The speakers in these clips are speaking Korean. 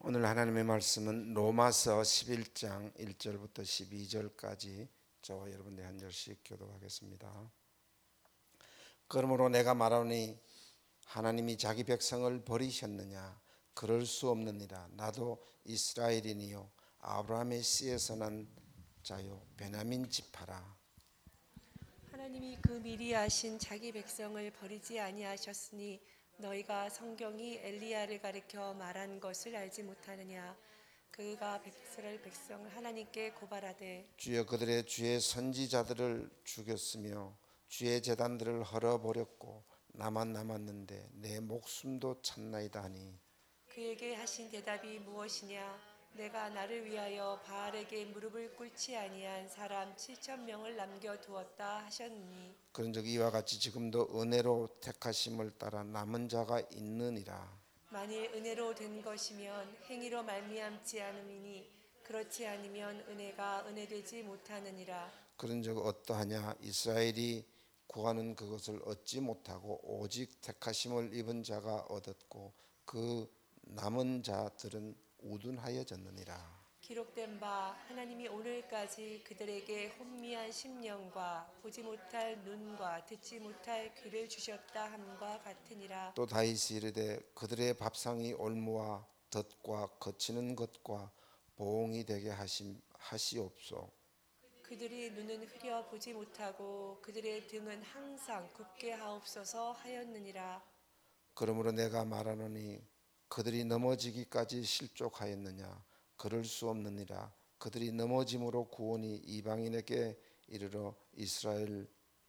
오늘 하나님의 말씀은 로마서 11장 1절부터 12절까지 저와 여러분들 한 절씩 교독하겠습니다. 그러므로 내가 말하노니 하나님이 자기 백성을 버리셨느냐? 그럴 수 없느니라. 나도 이스라엘인이요 아브라함의 씨에서 난 자요 베냐민 지파라. 하나님이 그 미리 아신 자기 백성을 버리지 아니하셨으니 너희가 성경이 엘리야를 가리켜 말한 것을 알지 못하느냐. 그가 백성을 하나님께 고발하되 주여 그들의 주의 선지자들을 죽였으며 주의 제단들을 헐어버렸고 나만 남았는데 내 목숨도 찾나이다 하니 그에게 하신 대답이 무엇이냐. 내가 나를 위하여 바알에게 무릎을 꿇지 아니한 사람 7,000명을 남겨두었다 하셨느니 그런즉 이와 같이 지금도 은혜로 택하심을 따라 남은 자가 있느니라. 만일 은혜로 된 것이면 행위로 말미암지 않음이니 그렇지 않으면 은혜가 은혜되지 못하느니라. 그런즉 어떠하냐? 이스라엘이 구하는 그것을 얻지 못하고 오직 택하심을 입은 자가 얻었고 그 남은 자들은 우둔하여졌느니라. 기록된 바 하나님이 오늘까지 그들에게 혼미한 심령과 보지 못할 눈과 듣지 못할 귀를 주셨다 함과 같으니라. 또 다윗이 이르되 그들의 밥상이 올무와 덫과 거치는 것과 보응이 되게 하시옵소. 그들이 눈은 흐려 보지 못하고 그들의 등은 항상 굽게 하옵소서 하였느니라. 그러므로 내가 말하노니 그들이 넘어지기까지 실족하였느냐? 그럴 수 없느니라. 그들이 넘어짐으로 구원이 이방인에게 이르러 이스라엘로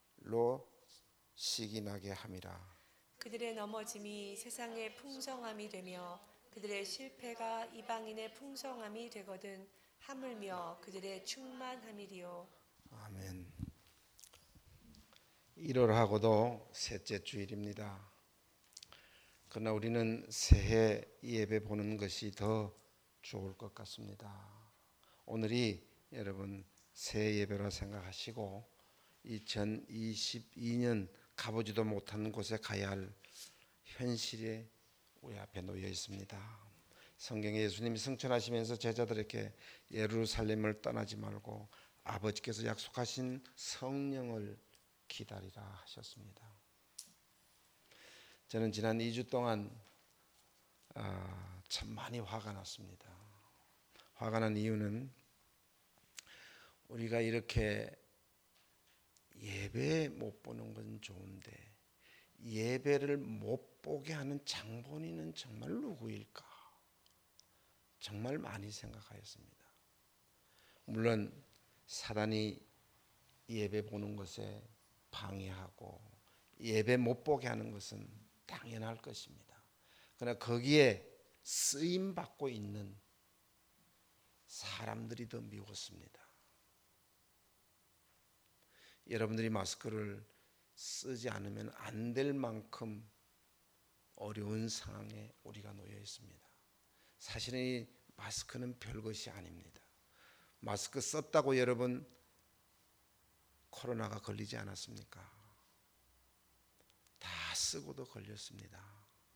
시기나게 함이라. 그들의 넘어짐이 세상의 풍성함이 되며 그들의 실패가 이방인의 풍성함이 되거든 하물며 그들의 충만함이리요. 아멘. 1월하고도 셋째 주일입니다. 그러나 우리는 새해 예배 보는 것이 더 좋을 것 같습니다. 오늘이 여러분 새해 예배라 생각하시고 2022년 가보지도 못한 곳에 가야 할 현실에 우리 앞에 놓여 있습니다. 성경에 예수님이 승천하시면서 제자들에게 예루살렘을 떠나지 말고 아버지께서 약속하신 성령을 기다리라 하셨습니다. 저는 지난 2주 동안 참 많이 화가 났습니다. 화가 난 이유는 우리가 이렇게 예배 못 보는 건 좋은데 예배를 못 보게 하는 장본인은 정말 누구일까? 정말 많이 생각하였습니다. 물론 사단이 예배 보는 것에 방해하고 예배 못 보게 하는 것은 당연할 것입니다. 그러나 거기에 쓰임 받고 있는 사람들이 더 미웠습니다. 여러분들이 마스크를 쓰지 않으면 안 될 만큼 어려운 상황에 우리가 놓여 있습니다. 사실은 이 마스크는 별것이 아닙니다. 마스크 썼다고 여러분 코로나가 걸리지 않았습니까? 다 쓰고도 걸렸습니다.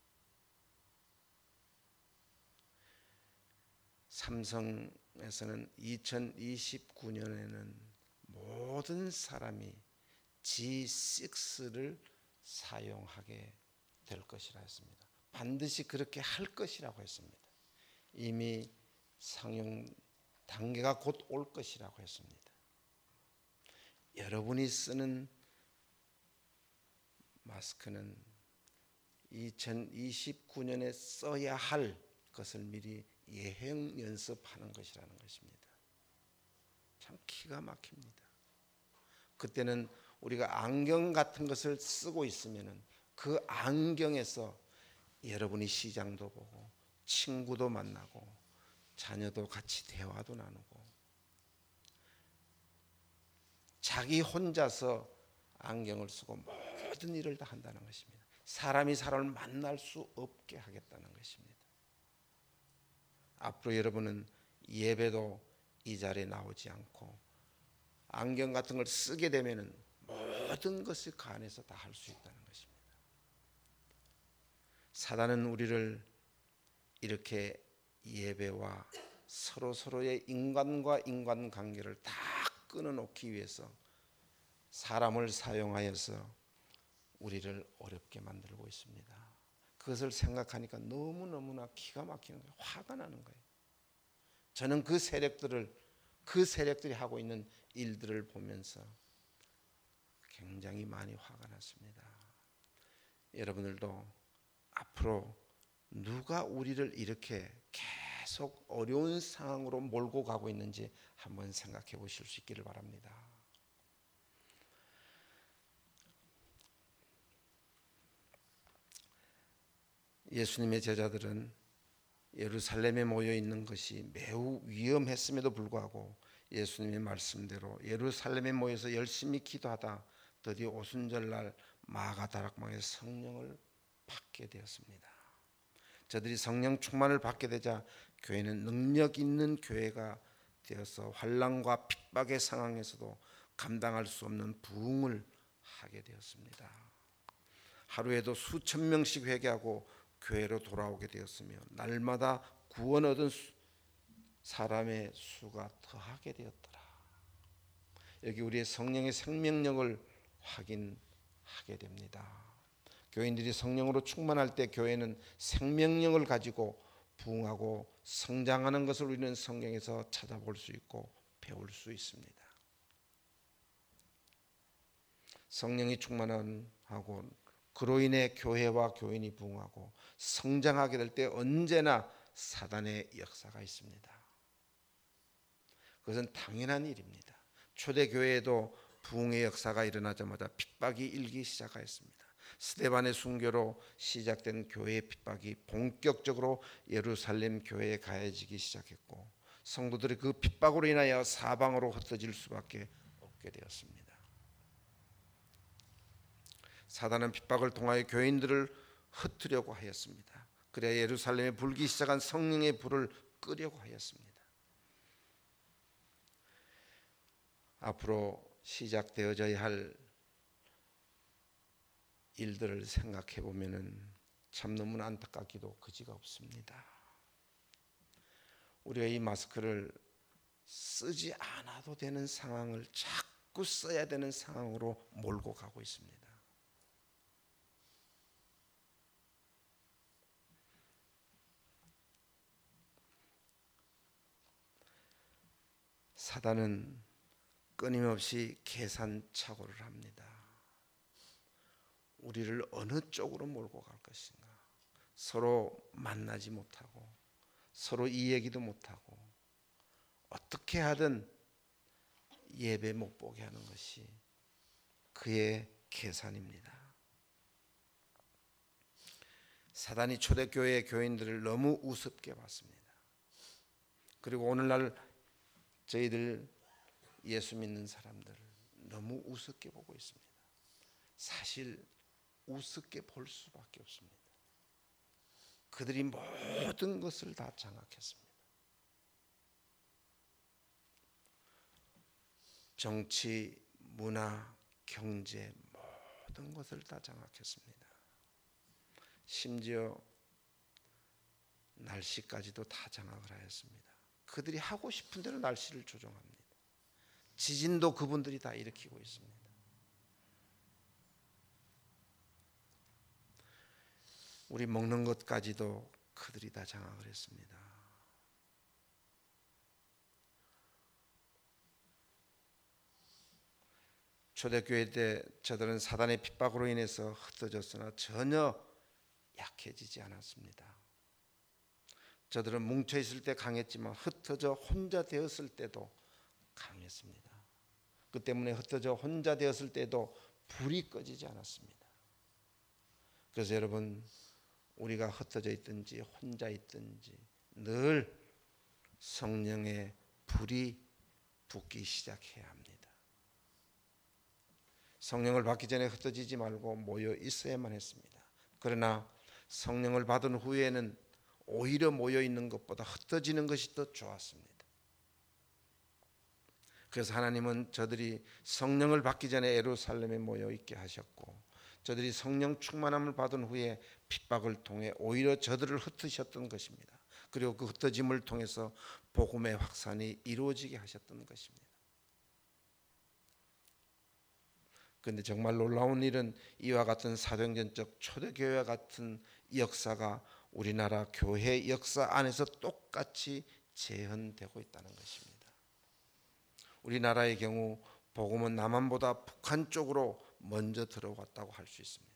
삼성에서는 2029년에는 모든 사람이 G6를 사용하게 될 것이라 했습니다. 반드시 그렇게 할 것이라고 했습니다. 이미 상용 단계가 곧 올 것이라고 했습니다. 여러분이 쓰는 마스크는 2029년에 써야 할 것을 미리 예행 연습하는 것이라는 것입니다. 참 기가 막힙니다. 그때는 우리가 안경 같은 것을 쓰고 있으면 그 안경에서 여러분이 시장도 보고 친구도 만나고 자녀도 같이 대화도 나누고 자기 혼자서 안경을 쓰고 모든 일을 다 한다는 것입니다. 사람이 사람을 만날 수 없게 하겠다는 것입니다. 앞으로 여러분은 예배도 이 자리에 나오지 않고 안경 같은 걸 쓰게 되면 모든 것을 그 안에서 다 할 수 있다는 것입니다. 사단은 우리를 이렇게 예배와 서로서로의 인간과 인간관계를 다 끊어놓기 위해서 사람을 사용하여서 우리를 어렵게 만들고 있습니다. 그것을 생각하니까 너무너무나 기가 막히는 거예요. 화가 나는 거예요. 저는 그 세력들이 하고 있는 일들을 보면서 굉장히 많이 화가 났습니다. 여러분들도 앞으로 누가 우리를 이렇게 계속 어려운 상황으로 몰고 가고 있는지 한번 생각해 보실 수 있기를 바랍니다. 예수님의 제자들은 예루살렘에 모여 있는 것이 매우 위험했음에도 불구하고 예수님의 말씀대로 예루살렘에 모여서 열심히 기도하다 드디어 오순절날 마가다락방에 성령을 받게 되었습니다. 저들이 성령 충만을 받게 되자 교회는 능력 있는 교회가 되어서 환난과 핍박의 상황에서도 감당할 수 없는 부흥을 하게 되었습니다. 하루에도 수천 명씩 회개하고 교회로 돌아오게 되었으며 날마다 구원 얻은 사람의 수가 더하게 되었더라. 여기 우리의 성령의 생명력을 확인하게 됩니다. 교인들이 성령으로 충만할 때 교회는 생명력을 가지고 부흥하고 성장하는 것을 우리는 성경에서 찾아볼 수 있고 배울 수 있습니다. 성령이 충만하고 그로 인해 교회와 교인이 부흥하고 성장하게 될 때 언제나 사단의 역사가 있습니다. 그것은 당연한 일입니다. 초대교회에도 부흥의 역사가 일어나자마자 핍박이 일기 시작하였습니다. 스데반의 순교로 시작된 교회의 핍박이 본격적으로 예루살렘 교회에 가해지기 시작했고 성도들이 그 핍박으로 인하여 사방으로 흩어질 수밖에 없게 되었습니다. 사단은 핍박을 통하여 교인들을 흩으려고 하였습니다. 그래야 예루살렘에 불기 시작한 성령의 불을 끄려고 하였습니다. 앞으로 시작되어져야 할 일들을 생각해 보면은 참 너무나 안타깝기도 그지가 없습니다. 우리가 이 마스크를 쓰지 않아도 되는 상황을 자꾸 써야 되는 상황으로 몰고 가고 있습니다. 사단은 끊임없이 계산착오를 합니다. 우리를 어느 쪽으로 몰고 갈 것인가. 서로 만나지 못하고 서로 이 얘기도 못하고 어떻게 하든 예배 못 보게 하는 것이 그의 계산입니다. 사단이 초대교회의 교인들을 너무 우습게 봤습니다. 그리고 오늘날 저희들 예수 믿는 사람들 너무 우습게 보고 있습니다. 사실 우습게 볼 수밖에 없습니다. 그들이 모든 것을 다 장악했습니다. 정치, 문화, 경제 모든 것을 다 장악했습니다. 심지어 날씨까지도 다 장악을 하였습니다. 그들이 하고 싶은 대로 날씨를 조정합니다. 지진도 그분들이 다 일으키고 있습니다. 우리 먹는 것까지도 그들이 다 장악을 했습니다. 초대교회 때 저들은 사단의 핍박으로 인해서 흩어졌으나 전혀 약해지지 않았습니다. 저들은 뭉쳐있을 때 강했지만 흩어져 혼자 되었을 때도 강했습니다. 그 때문에 흩어져 혼자 되었을 때도 불이 꺼지지 않았습니다. 그래서 여러분 우리가 흩어져 있든지 혼자 있든지 늘 성령의 불이 붙기 시작해야 합니다. 성령을 받기 전에 흩어지지 말고 모여 있어야만 했습니다. 그러나 성령을 받은 후에는 오히려 모여 있는 것보다 흩어지는 것이 더 좋았습니다. 그래서 하나님은 저들이 성령을 받기 전에 예루살렘에 모여 있게 하셨고 저들이 성령 충만함을 받은 후에 핍박을 통해 오히려 저들을 흩으셨던 것입니다. 그리고 그 흩어짐을 통해서 복음의 확산이 이루어지게 하셨던 것입니다. 그런데 정말 놀라운 일은 이와 같은 사도행전적 초대교회와 같은 역사가 우리나라 교회 역사 안에서 똑같이 재현되고 있다는 것입니다. 우리나라의 경우 복음은 남한보다 북한 쪽으로 먼저 들어왔다고 할 수 있습니다.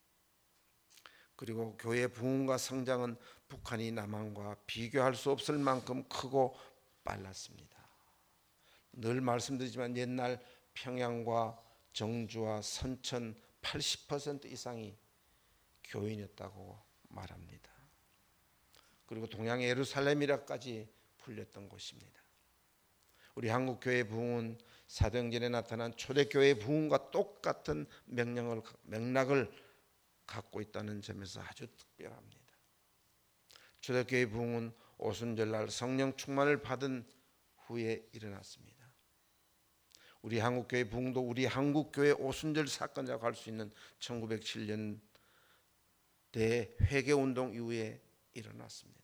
그리고 교회 부흥과 성장은 북한이 남한과 비교할 수 없을 만큼 크고 빨랐습니다. 늘 말씀드리지만 옛날 평양과 정주와 선천 80% 이상이 교인이었다고 말합니다. 그리고 동양의 예루살렘이라까지 불렸던 곳입니다. 우리 한국교회 부흥은 사도행전에 나타난 초대교회 부흥과 똑같은 맥락을 갖고 있다는 점에서 아주 특별합니다. 초대교회 부흥은 오순절날 성령 충만을 받은 후에 일어났습니다. 우리 한국교회 부흥도 우리 한국교회 오순절 사건이라고 할 수 있는 1907년 대회개운동 이후에 일어났습니다.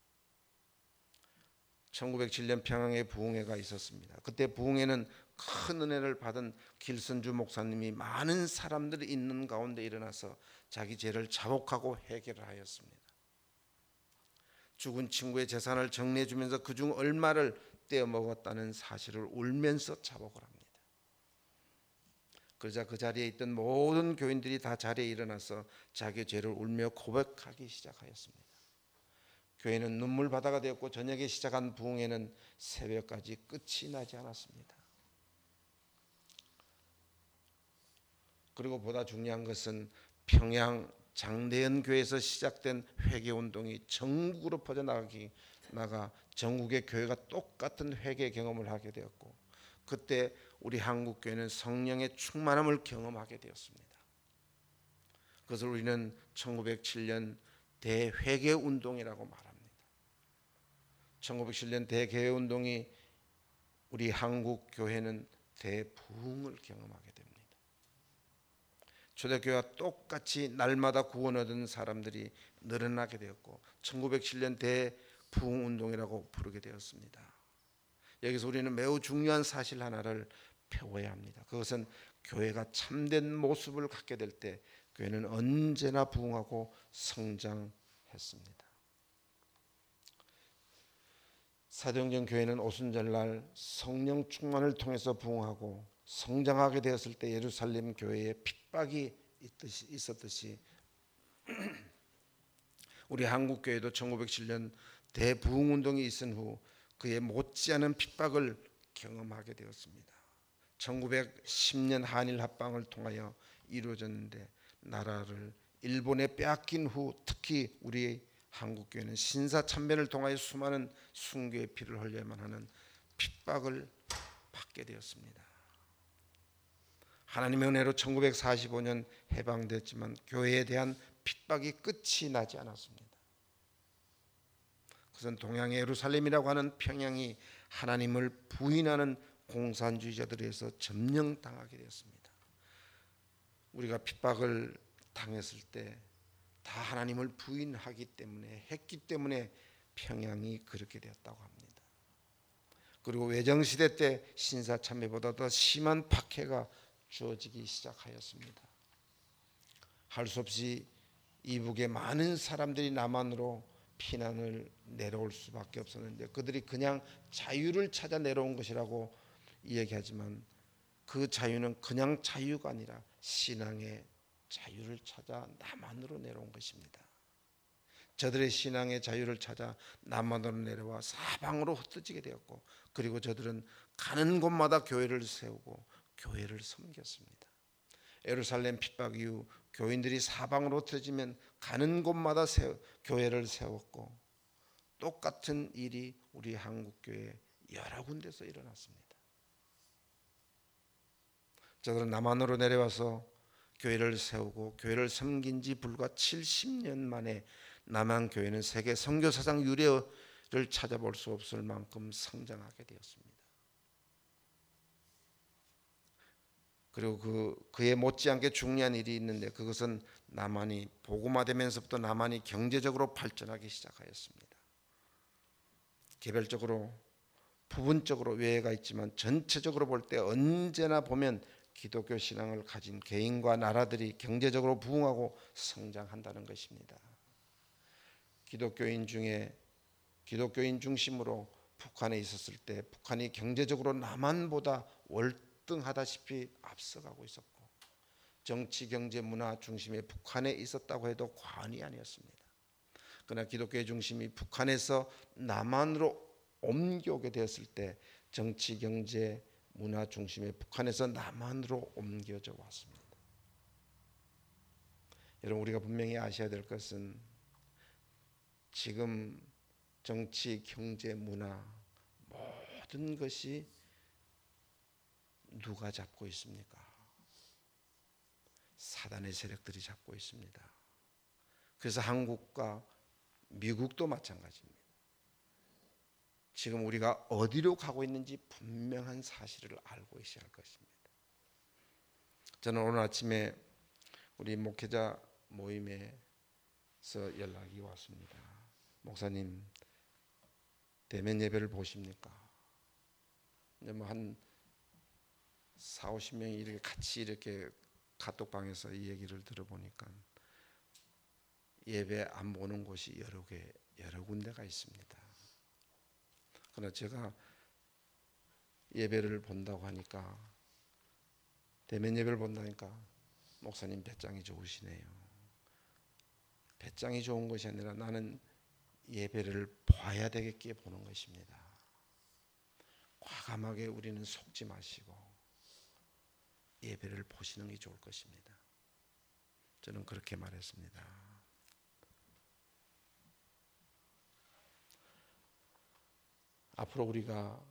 1907년 평양에 부흥회가 있었습니다. 그때 부흥회는 큰 은혜를 받은 길선주 목사님이 많은 사람들이 있는 가운데 일어나서 자기 죄를 자복하고 회개를 하였습니다. 죽은 친구의 재산을 정리해 주면서 그중 얼마를 떼어 먹었다는 사실을 울면서 자복을 합니다. 그러자 그 자리에 있던 모든 교인들이 다 자리에 일어나서 자기 죄를 울며 고백하기 시작하였습니다. 교회는 눈물 바다가 되었고 저녁에 시작한 부흥회는 새벽까지 끝이 나지 않았습니다. 그리고 보다 중요한 것은 평양 장대현 교회에서 시작된 회개운동이 전국으로 퍼져나가 전국의 교회가 똑같은 회개 경험을 하게 되었고, 그때 우리 한국교회는 성령의 충만함을 경험하게 되었습니다. 그것을 우리는 1907년 대회개운동이라고 말합니다. 1907년 대개회운동이 우리 한국교회는 대부흥을 경험하게 됩니다. 초대교회와 똑같이 날마다 구원 얻은 사람들이 늘어나게 되었고 1907년 대부흥운동이라고 부르게 되었습니다. 여기서 우리는 매우 중요한 사실 하나를 배워야 합니다. 그것은 교회가 참된 모습을 갖게 될 때 교회는 언제나 부흥하고 성장했습니다. 사도행전 교회는 오순절날 성령 충만을 통해서 부흥하고 성장하게 되었을 때 예루살렘 교회에 핍박이 있었듯이 우리 한국교회도 1907년 대부흥운동이 있은 후 그의 못지않은 핍박을 경험하게 되었습니다. 1910년 한일 합방을 통하여 이루어졌는데 나라를 일본에 빼앗긴 후 특히 우리 한국교회는 신사참배를 통하여 수많은 순교의 피를 흘려야만 하는 핍박을 받게 되었습니다. 하나님의 은혜로 1945년 해방됐지만 교회에 대한 핍박이 끝이 나지 않았습니다. 그것은 동양의 예루살렘이라고 하는 평양이 하나님을 부인하는 공산주의자들에 의해서 점령당하게 되었습니다. 우리가 핍박을 당했을 때 다 하나님을 부인하기 때문에 했기 때문에 평양이 그렇게 되었다고 합니다. 그리고 외정시대 때 신사참배보다 더 심한 박해가 주어지기 시작하였습니다. 할 수 없이 이북의 많은 사람들이 남한으로 피난을 내려올 수밖에 없었는데 그들이 그냥 자유를 찾아 내려온 것이라고 이야기하지만 그 자유는 그냥 자유가 아니라 신앙의 자유를 찾아 남한으로 내려온 것입니다. 저들의 신앙의 자유를 찾아 남한으로 내려와 사방으로 흩어지게 되었고 그리고 저들은 가는 곳마다 교회를 세우고 교회를 섬겼습니다. 예루살렘 핍박 이후 교인들이 사방으로 흩어지면 가는 곳마다 교회를 세웠고 똑같은 일이 우리 한국교회 여러 군데서 일어났습니다. 저들은 남한으로 내려와서 교회를 세우고 교회를 섬긴 지 불과 70년 만에 남한 교회는 세계 선교사상 유례를 찾아볼 수 없을 만큼 성장하게 되었습니다. 그리고 그에 못지않게 중요한 일이 있는데 그것은 남한이 복음화되면서부터 남한이 경제적으로 발전하기 시작하였습니다. 개별적으로 부분적으로 외해가 있지만 전체적으로 볼 때 언제나 보면 기독교 신앙을 가진 개인과 나라들이 경제적으로 부흥하고 성장한다는 것입니다. 기독교인 중심으로 북한에 있었을 때 북한이 경제적으로 남한보다 월등하다시피 앞서가고 있었고 정치, 경제, 문화 중심의 북한에 있었다고 해도 과언이 아니었습니다. 그러나 기독교의 중심이 북한에서 남한으로 옮겨오게 되었을 때 정치, 경제, 문화 중심의 북한에서 남한으로 옮겨져 왔습니다. 여러분, 우리가 분명히 아셔야 될 것은 지금 정치, 경제, 문화 모든 것이 누가 잡고 있습니까? 사단의 세력들이 잡고 있습니다. 그래서 한국과 미국도 마찬가지입니다. 지금 우리가 어디로 가고 있는지 분명한 사실을 알고 있어야 할 것입니다. 저는 오늘 아침에 우리 목회자 모임에서 연락이 왔습니다. 목사님, 대면 예배를 보십니까? 한 40-50명이 이렇게 같이 이렇게 카톡방에서 이 얘기를 들어보니까 예배 안 보는 곳이 여러 군데가 있습니다. 그러나 제가 예배를 본다고 하니까 대면 예배를 본다니까 목사님 배짱이 좋으시네요. 배짱이 좋은 것이 아니라 나는 예배를 봐야 되겠기에 보는 것입니다. 과감하게 우리는 속지 마시고 예배를 보시는 게 좋을 것입니다. 저는 그렇게 말했습니다. 앞으로 우리가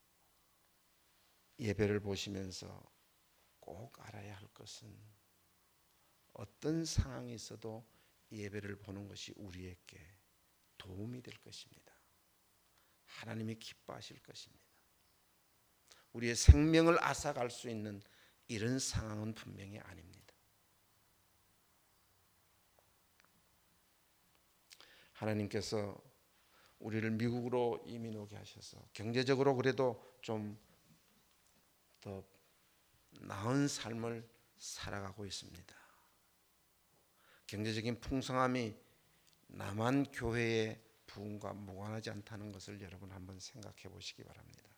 예배를 보시면서 꼭 알아야 할 것은 어떤 상황이 있어도 예배를 보는 것이 우리에게 도움이 될 것입니다. 하나님이 기뻐하실 것입니다. 우리의 생명을 앗아갈 수 있는 이런 상황은 분명히 아닙니다. 하나님께서 우리를 미국으로 이민 오게 하셔서 경제적으로 그래도 좀 더 나은 삶을 살아가고 있습니다. 경제적인 풍성함이 남한 교회의 부흥과 무관하지 않다는 것을 여러분 한번 생각해 보시기 바랍니다.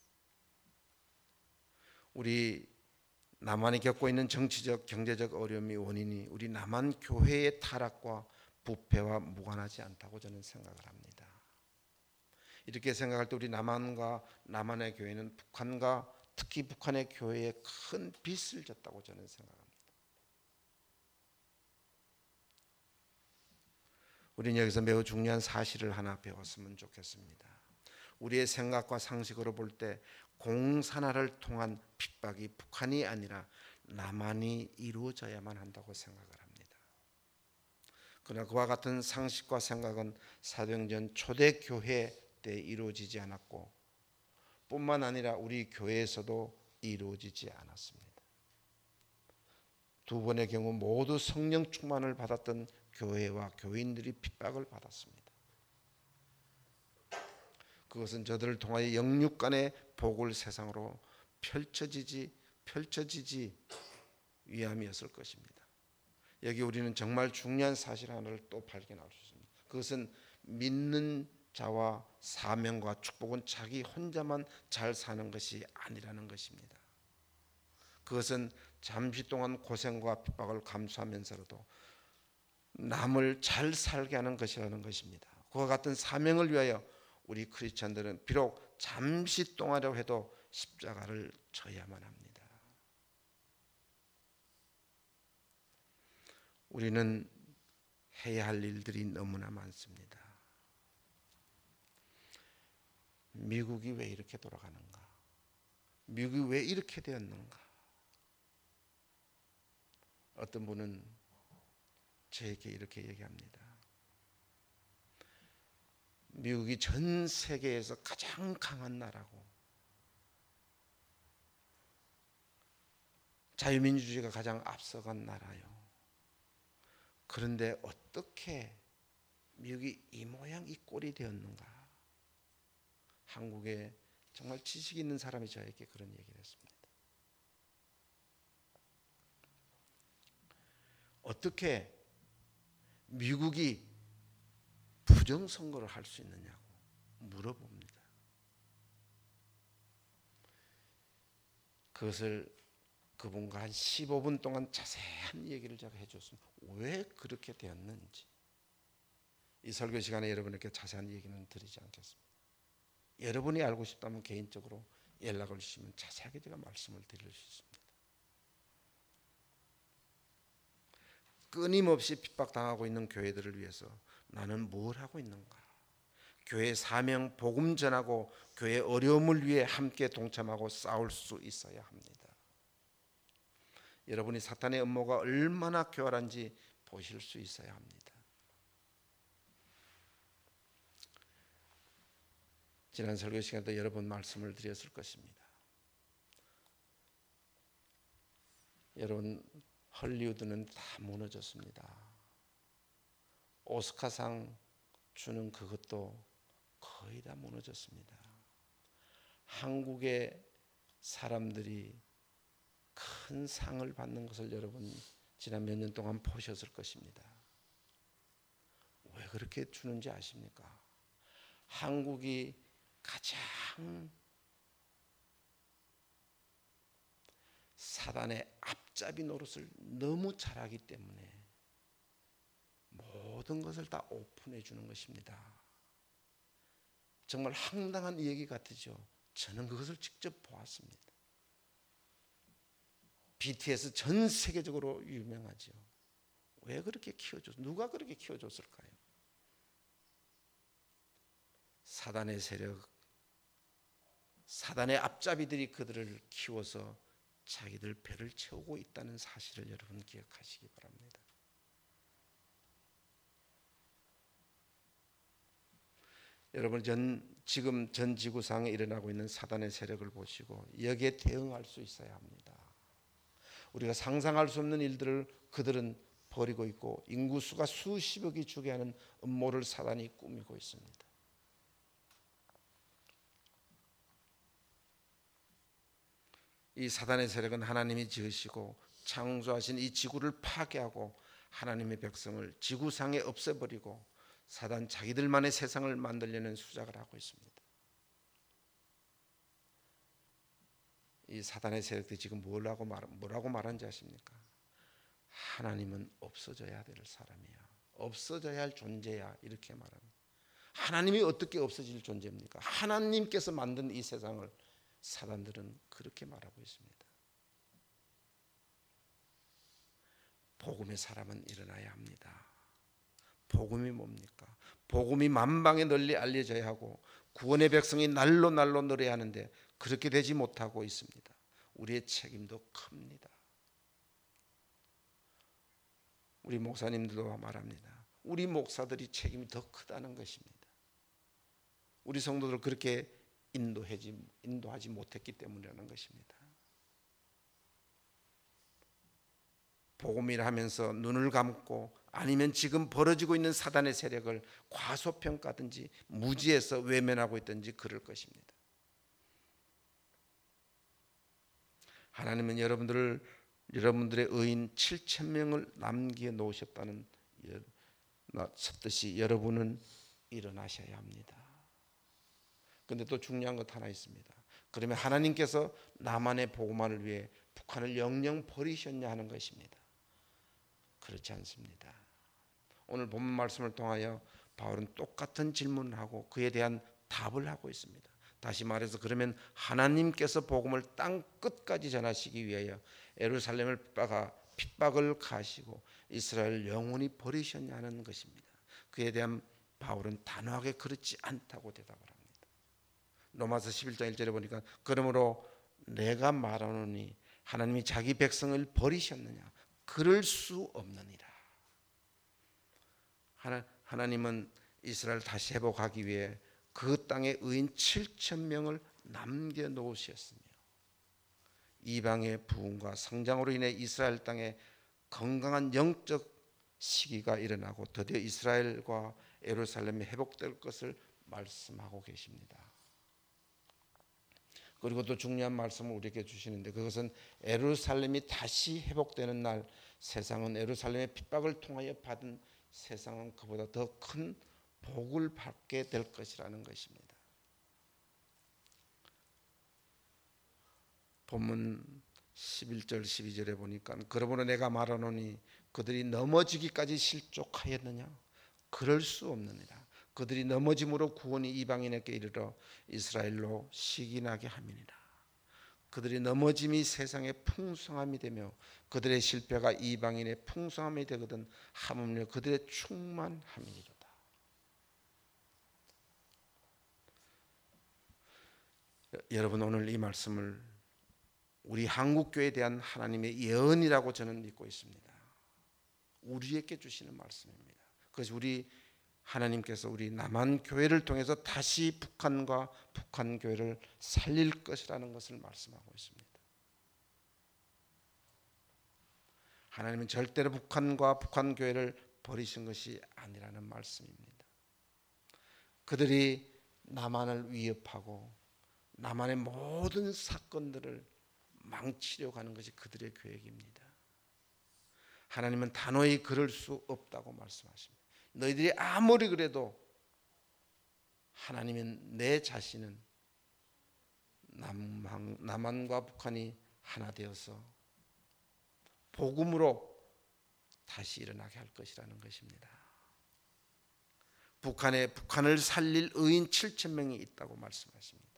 우리 남한이 겪고 있는 정치적, 경제적 어려움이 원인이 우리 남한 교회의 타락과 부패와 무관하지 않다고 저는 생각을 합니다. 이렇게 생각할 때 우리 남한의 교회는 북한과 특히 북한의 교회에 큰 빚을 졌다고 저는 생각합니다. 우리는 여기서 매우 중요한 사실을 하나 배웠으면 좋겠습니다. 우리의 생각과 상식으로 볼 때 공산화를 통한 핍박이 북한이 아니라 남한이 이루어져야만 한다고 생각을 합니다. 그러나 그와 같은 상식과 생각은 사도행전 초대교회 때 이루어지지 않았고 뿐만 아니라 우리 교회에서도 이루어지지 않았습니다. 두 번의 경우 모두 성령 충만을 받았던 교회와 교인들이 핍박을 받았습니다. 그것은 저들을 통하여 영육간의 복을 세상으로 펼쳐지지 위함이었을 것입니다. 여기 우리는 정말 중요한 사실 하나를 또 발견할 수 있습니다. 그것은 믿는 자와 사명과 축복은 자기 혼자만 잘 사는 것이 아니라는 것입니다. 그것은 잠시 동안 고생과 핍박을 감수하면서라도 남을 잘 살게 하는 것이라는 것입니다. 그와 같은 사명을 위하여 우리 크리스천들은 비록 잠시 동안이라도 해도 십자가를 져야만 합니다. 우리는 해야 할 일들이 너무나 많습니다. 미국이 왜 이렇게 돌아가는가? 미국이 왜 이렇게 되었는가? 어떤 분은 저에게 이렇게 얘기합니다. 미국이 전 세계에서 가장 강한 나라고 자유민주주의가 가장 앞서간 나라요. 그런데 어떻게 미국이 이 모양 이 꼴이 되었는가? 한국에 정말 지식 있는 사람이 저에게 그런 얘기를 했습니다. 어떻게 미국이 부정선거를 할 수 있느냐고 물어봅니다. 그것을 그분과 한 15분 동안 자세한 얘기를 제가 해줬습니다. 왜 그렇게 되었는지. 이 설교 시간에 여러분에게 자세한 얘기는 드리지 않겠습니다. 여러분이 알고 싶다면 개인적으로 연락을 주시면 자세하게 제가 말씀을 드릴 수 있습니다. 끊임없이 핍박당하고 있는 교회들을 위해서 나는 뭘 하고 있는가? 교회 사명 복음 전하고 교회 어려움을 위해 함께 동참하고 싸울 수 있어야 합니다. 여러분이 사탄의 음모가 얼마나 교활한지 보실 수 있어야 합니다. 지난 설교 시간에도 여러 번 말씀을 드렸을 것입니다. 여러분, 헐리우드는 다 무너졌습니다. 오스카상 주는 그것도 거의 다 무너졌습니다. 한국의 사람들이 큰 상을 받는 것을 여러분 지난 몇 년 동안 보셨을 것입니다. 왜 그렇게 주는지 아십니까? 한국이 가장 사단의 앞잡이 노릇을 너무 잘하기 때문에 모든 것을 다 오픈해 주는 것입니다. 정말 황당한 얘기 같으죠. 저는 그것을 직접 보았습니다. BTS 전 세계적으로 유명하죠. 왜 그렇게 키워줬? 누가 그렇게 키워줬을까요? 사단의 세력, 사단의 앞잡이들이 그들을 키워서 자기들 배를 채우고 있다는 사실을 여러분 기억하시기 바랍니다. 여러분, 지금 전 지구상에 일어나고 있는 사단의 세력을 보시고 여기에 대응할 수 있어야 합니다. 우리가 상상할 수 없는 일들을 그들은 벌이고 있고 인구수가 수십억이 주게 하는 음모를 사단이 꾸미고 있습니다. 이 사단의 세력은 하나님이 지으시고 창조하신 이 지구를 파괴하고 하나님의 백성을 지구상에 없애버리고 사단 자기들만의 세상을 만들려는 수작을 하고 있습니다. 이 사단의 세력들이 지금 뭐라고 말하는지 아십니까? 하나님은 없어져야 될 사람이야. 없어져야 할 존재야. 이렇게 말합니다. 하나님이 어떻게 없어질 존재입니까? 하나님께서 만든 이 세상을 사단들은 그렇게 말하고 있습니다. 복음의 사람은 일어나야 합니다. 복음이 뭡니까? 복음이 만방에 널리 알려져야 하고 구원의 백성이 날로 노래해야 하는데 그렇게 되지 못하고 있습니다. 우리의 책임도 큽니다. 우리 목사님들도 말합니다. 우리 목사들이 책임이 더 크다는 것입니다. 우리 성도들 그렇게 인도하지 못했기 때문이라는 것입니다. 복음이라 하면서 눈을 감고 아니면 지금 벌어지고 있는 사단의 세력을 과소평가든지 무지해서 외면하고 있든지 그럴 것입니다. 하나님은 여러분들의 의인 7,000명을 남겨놓으셨다는 뜻이 여러분은 일어나셔야 합니다. 그런데 또 중요한 것 하나 있습니다. 그러면 하나님께서 남한의 복음만을 위해 북한을 영영 버리셨냐 하는 것입니다. 그렇지 않습니다. 오늘 본문 말씀을 통하여 바울은 똑같은 질문을 하고 그에 대한 답을 하고 있습니다. 다시 말해서 그러면 하나님께서 복음을 땅 끝까지 전하시기 위하여 예루살렘을 핍박을 가시고 이스라엘 영원히 버리셨냐는 것입니다. 그에 대한 바울은 단호하게 그렇지 않다고 대답을 합니다. 로마서 11장 1절에 보니까 그러므로 내가 말하노니 하나님이 자기 백성을 버리셨느냐? 그럴 수 없느니라. 하나님은 이스라엘 다시 회복하기 위해 그 땅에 의인 7,000명을 남겨놓으셨으며 이방의 부흥과 성장으로 인해 이스라엘 땅에 건강한 영적 시기가 일어나고 드디어 이스라엘과 예루살렘이 회복될 것을 말씀하고 계십니다. 그리고 또 중요한 말씀을 우리에게 주시는데 그것은 예루살렘이 다시 회복되는 날 세상은 예루살렘의 핍박을 통하여 받은 세상은 그보다 더 큰 복을 받게 될 것이라는 것입니다. 본문 11절 12절에 보니까 그러므로 내가 말하노니 그들이 넘어지기까지 실족하였느냐? 그럴 수 없느니라. 그들이 넘어짐으로 구원이 이방인에게 이르러 이스라엘로 시기나게 함이니라. 그들이 넘어짐이 세상의 풍성함이 되며 그들의 실패가 이방인의 풍성함이 되거든 하물며 그들의 충만함이니로다. 여러분 오늘 이 말씀을 우리 한국교회에 대한 하나님의 예언이라고 저는 믿고 있습니다. 우리에게 주시는 말씀입니다. 그래서 우리 하나님께서 우리 남한교회를 통해서 다시 북한과 북한교회를 살릴 것이라는 것을 말씀하고 있습니다. 하나님은 절대로 북한과 북한교회를 버리신 것이 아니라는 말씀입니다. 그들이 남한을 위협하고 남한의 모든 사건들을 망치려고 하는 것이 그들의 계획입니다. 하나님은 단호히 그럴 수 없다고 말씀하십니다. 너희들이 아무리 그래도 하나님은 내 자신은 남한과 북한이 하나 되어서 복음으로 다시 일어나게 할 것이라는 것입니다. 북한을 살릴 의인 7,000명이 있다고 말씀하십니다.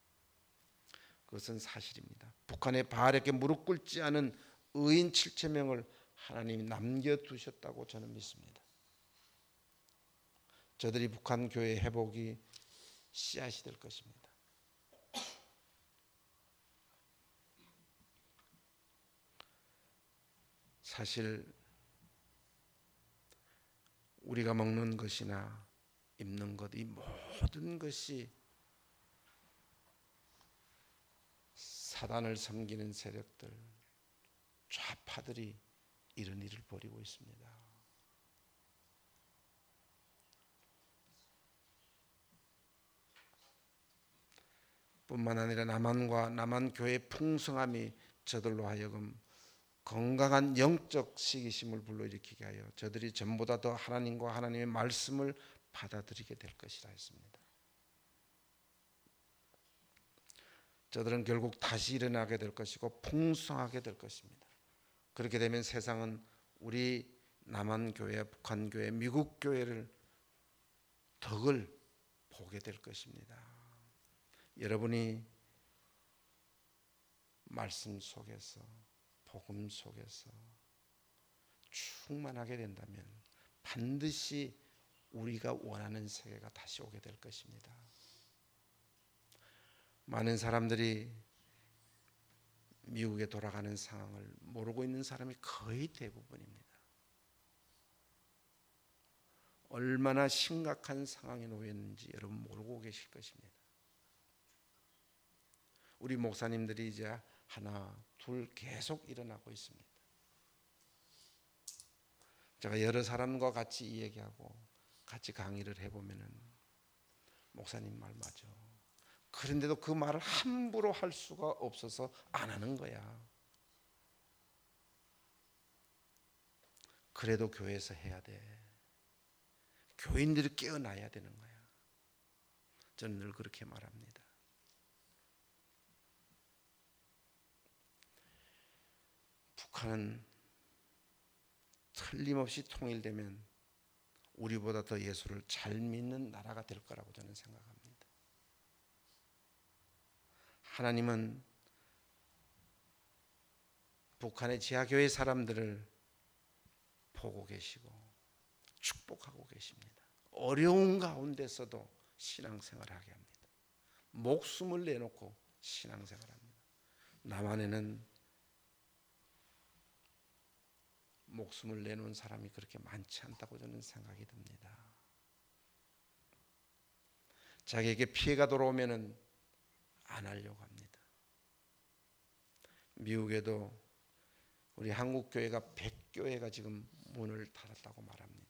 그것은 사실입니다. 북한의 바알에게 무릎 꿇지 않은 의인 7,000명을 하나님이 남겨두셨다고 저는 믿습니다. 저들이 북한 교회의 회복이 씨앗이 될 것입니다. 사실 우리가 먹는 것이나 입는 것, 이 모든 것이 사단을 섬기는 세력들, 좌파들이 이런 일을 벌이고 있습니다. 뿐만 아니라 남한교회의 풍성함이 저들로 하여금 건강한 영적 시기심을 불러일으키게 하여 저들이 전보다 더 하나님과 하나님의 말씀을 받아들이게 될 것이라 했습니다. 저들은 결국 다시 일어나게 될 것이고 풍성하게 될 것입니다. 그렇게 되면 세상은 우리 남한교회, 북한교회, 미국교회를 덕을 보게 될 것입니다. 여러분이 말씀 속에서 복음 속에서 충만하게 된다면 반드시 우리가 원하는 세계가 다시 오게 될 것입니다. 많은 사람들이 미국에 돌아가는 상황을 모르고 있는 사람이 거의 대부분입니다. 얼마나 심각한 상황에 놓였는지 여러분 모르고 계실 것입니다. 우리 목사님들이 이제 하나, 둘 계속 일어나고 있습니다. 제가 여러 사람과 같이 이야기하고 같이 강의를 해보면은 목사님 말 맞아. 그런데도 그 말을 함부로 할 수가 없어서 안 하는 거야. 그래도 교회에서 해야 돼. 교인들이 깨어나야 되는 거야. 저는 늘 그렇게 말합니다. 북한은 틀림없이 통일되면 우리보다 더 예수를 잘 믿는 나라가 될 거라고 저는 생각합니다. 하나님은 북한의 지하교회 사람들을 보고 계시고 축복하고 계십니다. 어려운 가운데서도 신앙생활하게 합니다. 목숨을 내놓고 신앙생활합니다. 남한에는 목숨을 내놓은 사람이 그렇게 많지 않다고 저는 생각이 듭니다. 자기에게 피해가 돌아오면은 안 하려고 합니다. 미국에도 우리 한국교회가 100교회가 지금 문을 닫았다고 말합니다.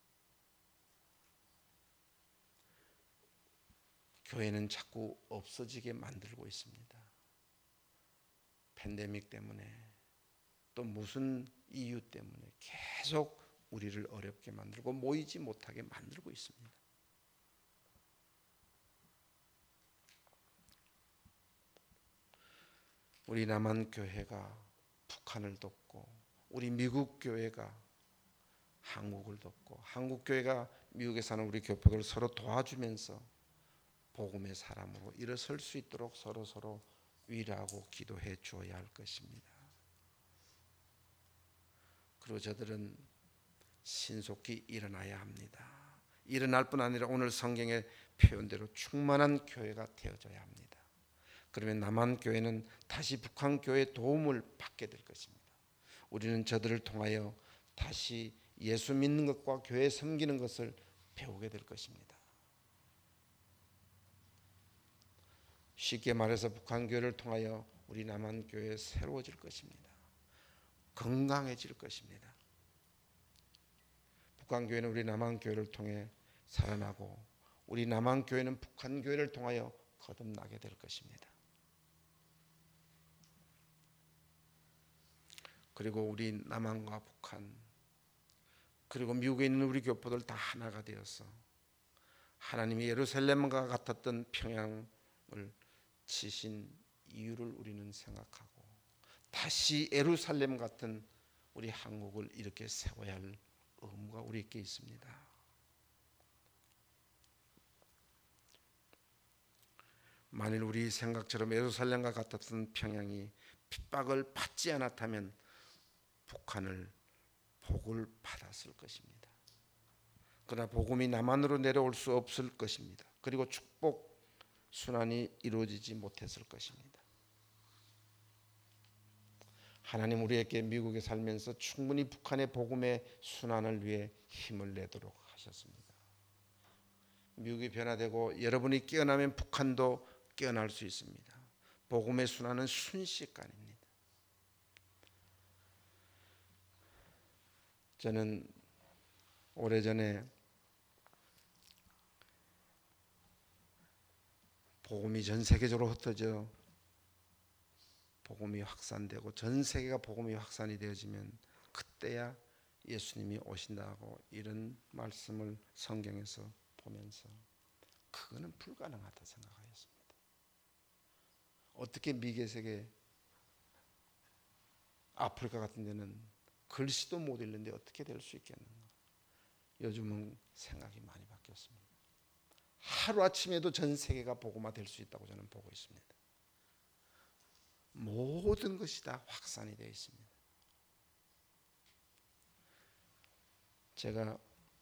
교회는 자꾸 없어지게 만들고 있습니다. 팬데믹 때문에 또 무슨 이유 때문에 계속 우리를 어렵게 만들고 모이지 못하게 만들고 있습니다. 우리 남한 교회가 북한을 돕고 우리 미국 교회가 한국을 돕고 한국 교회가 미국에 사는 우리 교포들 서로 도와주면서 복음의 사람으로 일어설 수 있도록 서로 위로하고 기도해 주어야 할 것입니다. 그리고 저들은 신속히 일어나야 합니다. 일어날 뿐 아니라 오늘 성경의 표현대로 충만한 교회가 되어져야 합니다. 그러면 남한 교회는 다시 북한 교회의 도움을 받게 될 것입니다. 우리는 저들을 통하여 다시 예수 믿는 것과 교회 섬기는 것을 배우게 될 것입니다. 쉽게 말해서 북한 교회를 통하여 우리 남한 교회 새로워질 것입니다. 건강해질 것입니다. 북한 교회는 우리 남한 교회를 통해 살아나고 우리 남한 교회는 북한 교회를 통하여 거듭나게 될 것입니다. 그리고 우리 남한과 북한 그리고 미국에 있는 우리 교포들 다 하나가 되어서 하나님이 예루살렘과 같았던 평양을 치신 이유를 우리는 생각하고 다시 예루살렘 같은 우리 한국을 이렇게 세워야 할 의무가 우리에게 있습니다. 만일 우리 생각처럼 예루살렘과 같았던 평양이 핍박을 받지 않았다면 북한을 복을 받았을 것입니다. 그러나 복음이 남한으로 내려올 수 없을 것입니다. 그리고 축복 순환이 이루어지지 못했을 것입니다. 하나님 우리에게 미국에 살면서 충분히 북한의 복음의 순환을 위해 힘을 내도록 하셨습니다. 미국이 변화되고 여러분이 깨어나면 북한도 깨어날 수 있습니다. 복음의 순환은 순식간입니다. 저는 오래전에 복음이 전 세계적으로 흩어져 복음이 확산되고 전 세계가 복음이 확산이 되어지면 그때야 예수님이 오신다고 이런 말씀을 성경에서 보면서 그거는 불가능하다 생각하였습니다. 어떻게 미개세계 아프리카 같은 데는 글씨도 못 읽는데 어떻게 될 수 있겠는가. 요즘은 생각이 많이 바뀌었습니다. 하루아침에도 전 세계가 복음화 될 수 있다고 저는 보고 있습니다. 모든 것이 다 확산이 되어 있습니다. 제가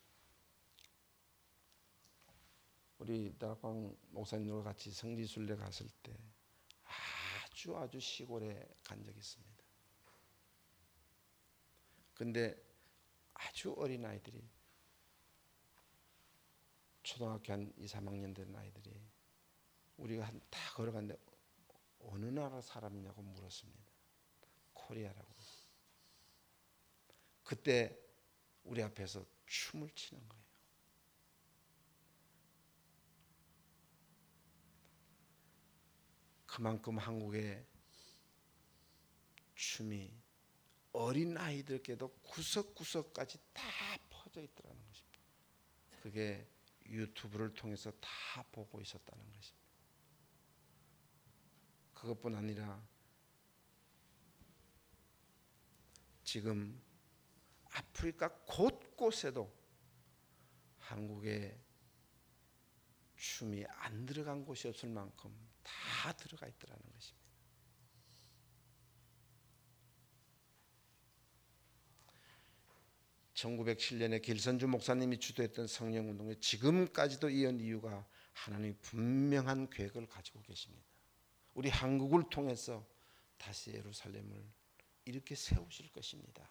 우리 다락방 목사님과 같이 성지순례 갔을 때 아주 시골에 간 적이 있습니다. 근데 아주 어린 아이들이 초등학교 한 2, 3학년 된 아이들이 우리가 다 걸어갔는데 어느 나라 사람이냐고 물었습니다. 코리아라고. 그때 우리 앞에서 춤을 추는 거예요. 그만큼 한국의 춤이 어린 아이들께도 구석구석까지 다 퍼져 있더라는 것입니다. 그게 유튜브를 통해서 다 보고 있었다는 것입니다. 그것뿐 아니라 지금 아프리카 곳곳에도 한국의 춤이 안 들어간 곳이 없을 만큼 다 들어가 있더라는 것입니다. (1907년에) 길선주 목사님이 주도했던 성령운동에 지금까지도 이은 이유가 하나님이 분명한 계획을 가지고 계십니다. 우리 한국을 통해서 다시 예루살렘을 이렇게 세우실 것입니다.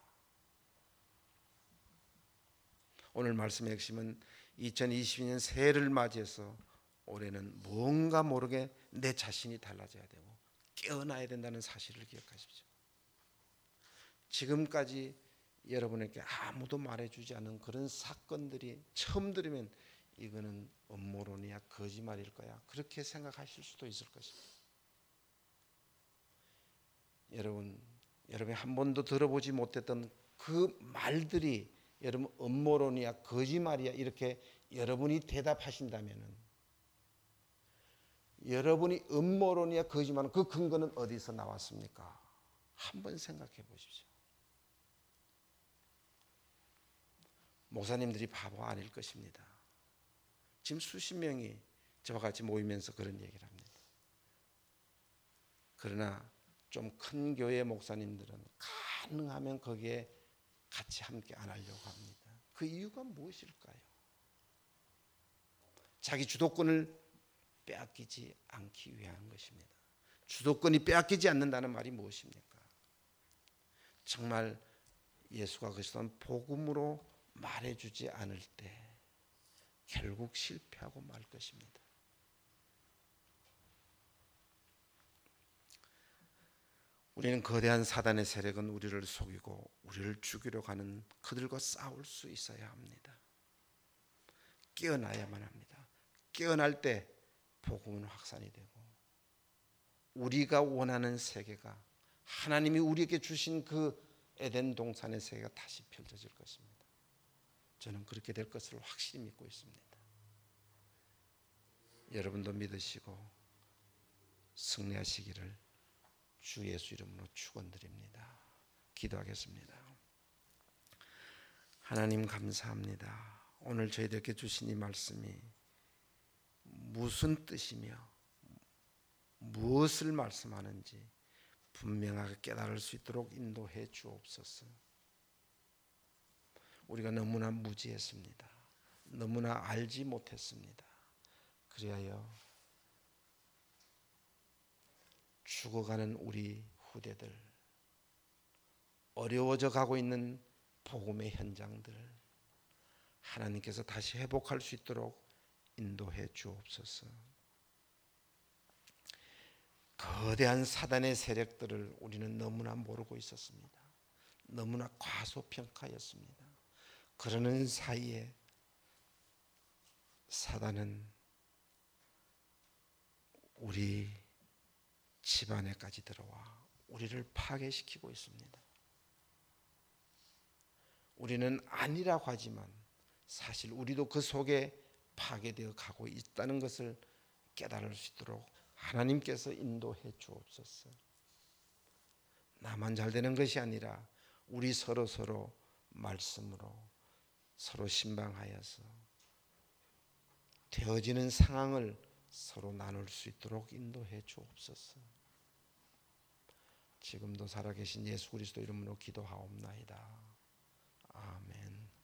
오늘 말씀의 핵심은 2022년 새해를 맞이해서 올해는 뭔가 모르게 내 자신이 달라져야 되고 깨어나야 된다는 사실을 기억하십시오. 지금까지 여러분에게 아무도 말해주지 않은 그런 사건들이 처음 들으면 이거는 음모론이야, 거짓말일 거야, 그렇게 생각하실 수도 있을 것입니다. 여러분이 한 번도 들어보지 못했던 그 말들이 여러분 음모론이야, 거짓말이야 이렇게 여러분이 대답하신다면은, 여러분이 음모론이야 거짓말은 그 근거는 어디서 나왔습니까? 한번 생각해 보십시오. 목사님들이 바보 아닐 것입니다. 지금 수십 명이 저와 같이 모이면서 그런 얘기를 합니다. 그러나 좀 큰 교회 목사님들은 가능하면 거기에 같이 함께 안 하려고 합니다. 그 이유가 무엇일까요? 자기 주도권을 빼앗기지 않기 위한 것입니다. 주도권이 빼앗기지 않는다는 말이 무엇입니까? 정말 예수가 그리스도는 복음으로 말해주지 않을 때 결국 실패하고 말 것입니다. 우리는 거대한 사단의 세력은 우리를 속이고 우리를 죽이려고 하는 그들과 싸울 수 있어야 합니다. 깨어나야만 합니다. 깨어날 때 복음은 확산이 되고 우리가 원하는 세계가, 하나님이 우리에게 주신 그 에덴 동산의 세계가 다시 펼쳐질 것입니다. 저는 그렇게 될 것을 확실히 믿고 있습니다. 여러분도 믿으시고 승리하시기를 주 예수 이름으로 축원드립니다. 기도하겠습니다. 하나님 감사합니다. 오늘 저희들에게 주신 이 말씀이 무슨 뜻이며 무엇을 말씀하는지 분명하게 깨달을 수 있도록 인도해 주옵소서. 우리가 너무나 무지했습니다. 너무나 알지 못했습니다. 그리하여 죽어가는 우리 후대들, 어려워져 가고 있는 복음의 현장들, 하나님께서 다시 회복할 수 있도록 인도해 주옵소서. 거대한 사단의 세력들을 우리는 너무나 모르고 있었습니다. 너무나 과소평가였습니다. 그러는 사이에 사단은 우리 집안에까지 들어와 우리를 파괴시키고 있습니다. 우리는 아니라고 하지만 사실 우리도 그 속에 파괴되어 가고 있다는 것을 깨달을 수 있도록 하나님께서 인도해 주옵소서. 나만 잘 되는 것이 아니라 우리 서로 말씀으로 서로 신방하여서 되어지는 상황을 서로 나눌 수 있도록 인도해 주옵소서. 지금도 살아계신 예수 그리스도 이름으로 기도하옵나이다. 아멘.